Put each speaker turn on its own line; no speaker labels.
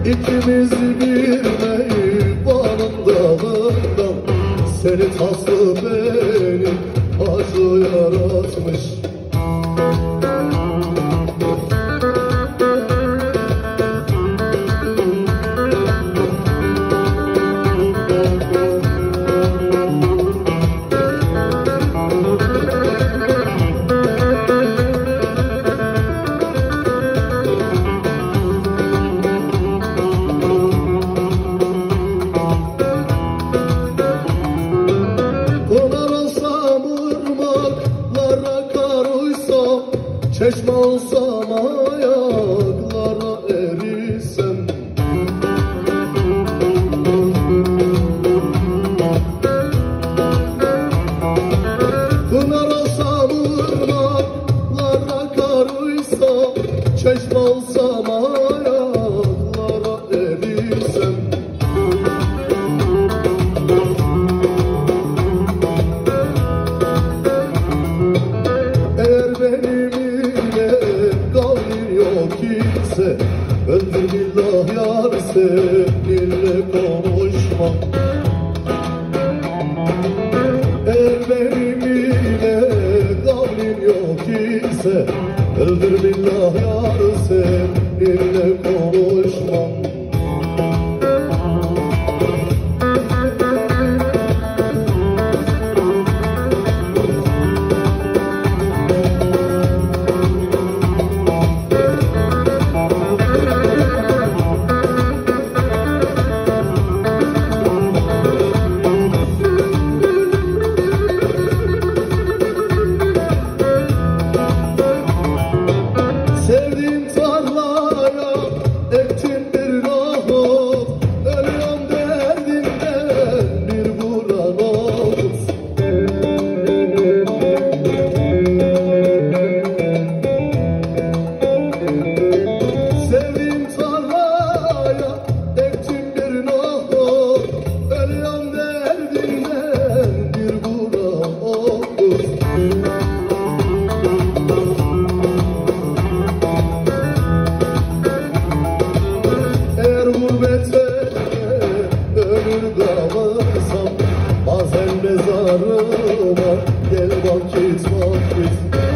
İkimiz bilmeyip bağın dağından, seni taslı beni acı yaratmış. Çeşme olsam ayaklara erisem, pınar olsam ırmaklara karıysam, çeşme olsam ayaklara erisem. Eğer benim öldür billah yar, seninle konuşmam. Eğer benim ile kavlim yok ise, öldür billah yar, seninle konuşmam. Sevdiğim tarlaya ektim bir nohut, ölüyorum derdimden bir vuran olsun. Sevdiğim tarlaya ektim bir nohut, ölüyorum derdimden bir vuran olsun. Ölür kalırsam bazen mezarıma, gel vakit vakit